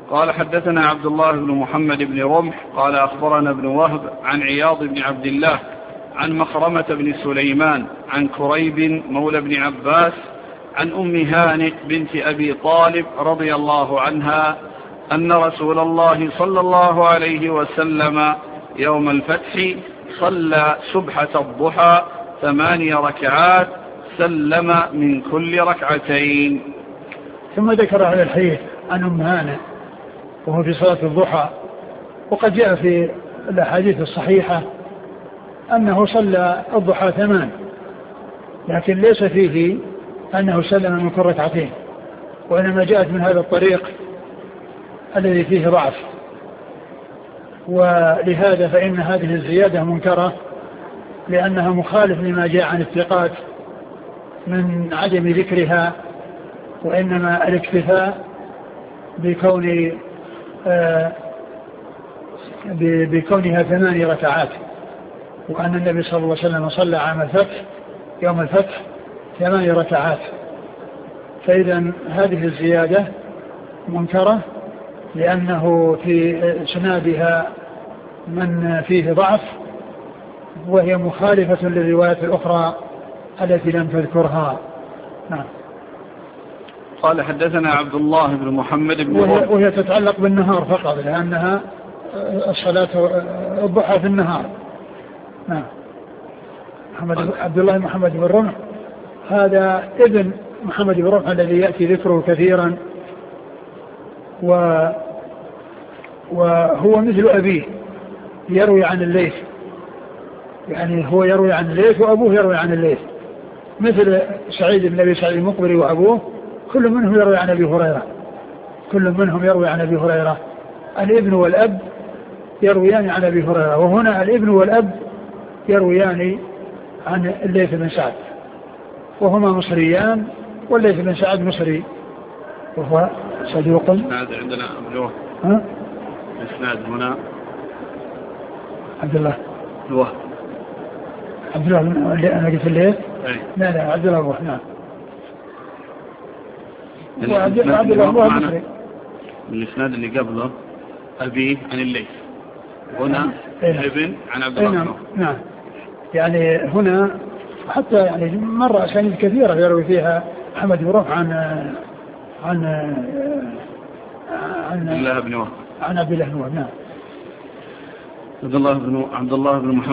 قال حدثنا عبد الله بن محمد بن رمح قال أخبرنا ابن وهب عن عياض بن عبد الله عن مخرمة بن سليمان عن كريب مولى بن عباس عن أم هانئ بنت أبي طالب رضي الله عنها أن رسول الله صلى الله عليه وسلم يوم الفتح صلى سبحة الضحى 8 ركعات سلم من كل ركعتين. ثم ذكر هذا الحديث عن أم هانئ وهو في صلاة الضحى، وقد جاء في الأحاديث الصحيحة أنه صلى الضحى 8، لكن ليس فيه أنه سلم من كل ركعتين، وإنما جاءت من هذا الطريق الذي فيه ضعف، ولهذا فإن هذه الزيادة منكرة لأنها مخالف لما جاء عن الثقات من عدم ذكرها، وإنما الاكتفاء بكونها 8 ركعات، وأن النبي صلى الله عليه وسلم صلى عام الفتح يوم الفتح 8 ركعات. فإذا هذه الزيادة منكرة لأنه في إسنادها من فيه ضعف، وهي مخالفة للروايات الأخرى التي لم تذكرها. نعم. قال حدثنا عبد الله بن محمد بن وهي تتعلق بالنهار فقط، لأنها الصلاة الضحى في النهار. نعم. عبد الله محمد بن رمح هذا ابن محمد بن رمح الذي يأتي ذكره كثيرا، وهو مثل أبيه يروي عن الليث، يعني هو يروي عن الليث وأبوه يروي عن الليث، مثل سعيد بن أبي سعيد المقبري وأبوه كل منهم يروي عن أبي هريرة، كل منهم يروي عن أبي هريرة. الابن والأب يرويان عن أبي هريرة، وهنا الابن والأب يرويان عن الليث بن سعد، وهما مصريان، والليث بن سعد مصري وهو صدوق. الإسناد عندنا أبلوه. الإسناد هنا عبد الله الوهب. عبد الله أنا قلت الليث؟ لا عبد الله الوهب. نعم. وعبد الله الوهب مصري. الإسناد اللي قبله أبيه عن الليث، هنا ابن عن عبد الله. نعم. يعني هنا حتى يعني مرة أسانيد كثيرة يروي فيها محمد بن رمح عن الله بن وهب، عن عبد الله بن وهب. نعم. عبد الله بن محمد